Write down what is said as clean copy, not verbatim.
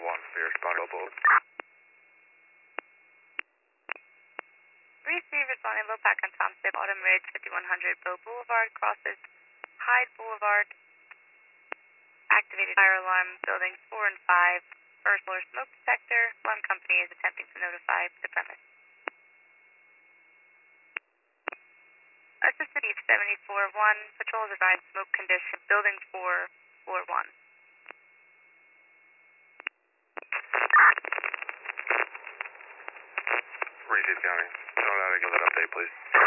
we are responding both. Receive responding Lopac on Thompson, Autumn Ridge, 5100 Bow Boulevard, crosses Hyde Boulevard. Activated fire alarm, buildings 4 and 5, first floor smoke detector. Alarm company is attempting to notify the premise. Assisted Chief 74-1, patrols advise smoke condition, building 4, floor 1. Receive County. Show out to give that update, please.